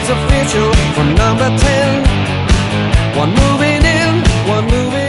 it's official for number 10. One moving in, one moving